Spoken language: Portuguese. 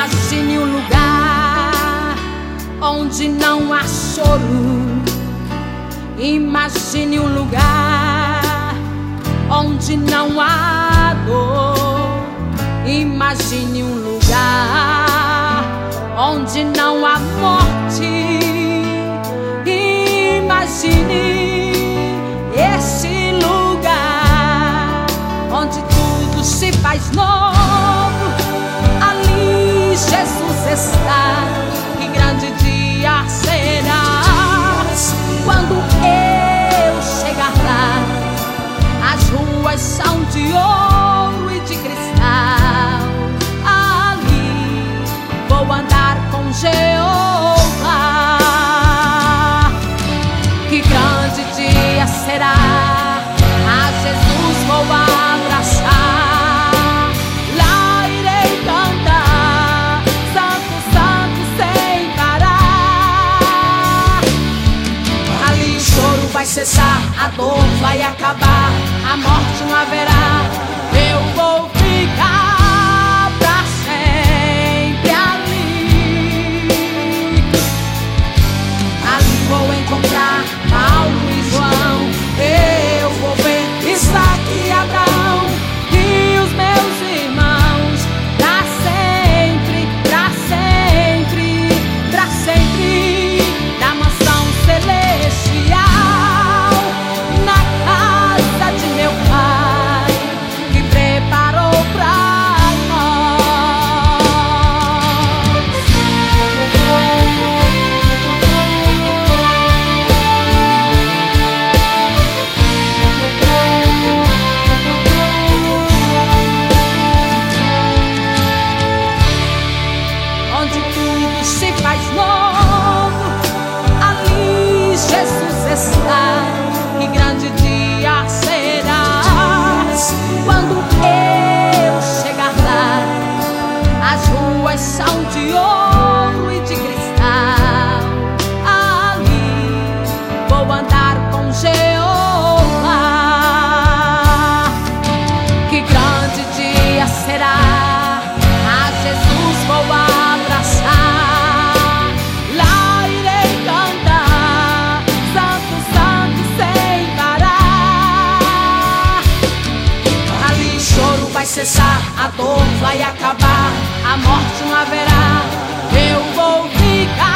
Imagine um lugar onde não há choro. Imagine um lugar onde não há dor. Imagine um lugar onde não há morte. Imagine esse lugar onde tudo se faz novo. Ali Jesus está. Que grande dia será quando eu chegar lá. As ruas são de ouro e de cristal. Ali vou andar com Jeová. Que grande dia será. A Jesus vou abraçar. Lá irei cantar santo, santo sem parar. Ali o choro vai cessar, a dor vai acabar, a morte não haverá. Eu vou ficar pra sempre ali. Ali vou encontrar Paulo e João. Eu vou ver Isaac e Abraão e os meus irmãos. Pra sempre, pra sempre, pra sempre. Na mansão celestial, na casa de meu Pai, que preparou pra onde tudo se faz novo. Ali Jesus está. Que grande dia será quando eu chegar lá. As ruas são de ouro e de cristal. Ali vou andar com Jeová. Que grande dia será. A Jesus vou abraçar. Lá irei cantar santo, santo sem parar. Ali o choro vai cessar, a dor vai acabar, a morte não haverá. Eu vou ficar